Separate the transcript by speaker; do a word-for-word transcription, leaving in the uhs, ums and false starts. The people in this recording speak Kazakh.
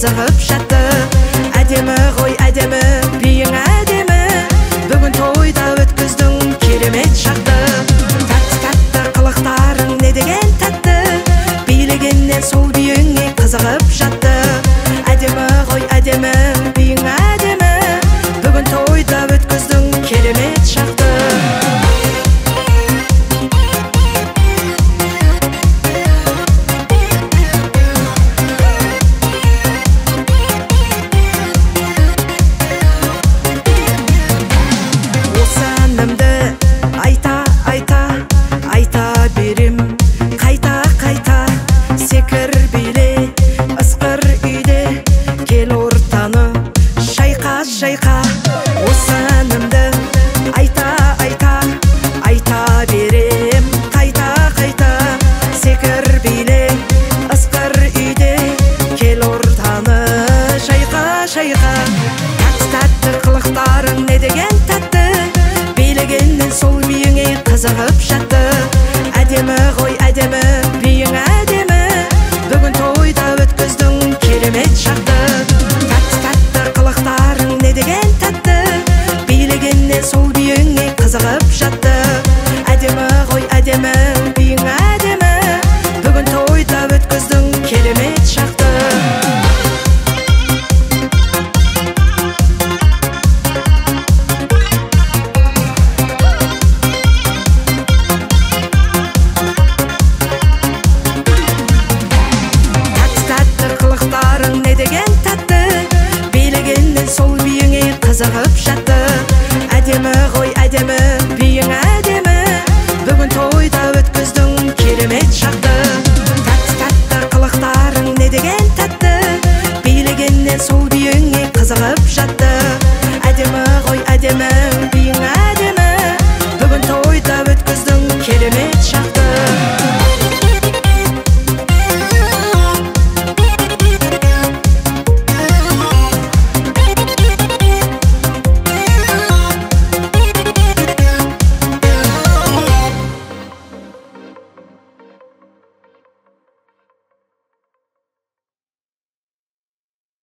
Speaker 1: қызығып жатты. Әдемі ғой әдемі, биің әдемі, бүгін тойда өткіздің керемет шақты. Тәтті-тәтті қылықтарың не деген тәтті, билегеннен сол биіңе қызығып жатты. Әдемі ғой әдемі, биің әдемі, бүгін тойда өткіздің керемет шақты. Айта, айта, айта берем, қайта, қайта, секір биле, ысқыр үйде, кел ортаны, шайқа, шайқа. Осы әнімді айта, айта, айта берем, қайта, қайта, секір биле, ысқыр үйде, кел ортаны, шайқа, шайқа. Тәтті-тәтті қылықтарың не деген тәтті, билегеннен сол биіңе қызығып жатты. Әдемі ғой әдемі, биің әдемі, бүгін тойда өткіздің керемет шақты. Тәтті-тәтті қылықтарың не деген тәтті, билегеннен сол биіңе қызығып жатты. Әдемі ғой әдемі, биің әдемі, бүгін тойда өткіздің керемет шақты. Сол биіңе қызығып жатты. Әдемі ғой әдемі, биің әдемі, бүгін тойда өткіздің керемет шақты. Тәтті-тәтті қылықтарың не деген тәтті, билегеннен сол биіңе қызығып жатты. Әдемі ғой әдемі, биің әдемі, бүгін тойда өткіздің керемет шақты.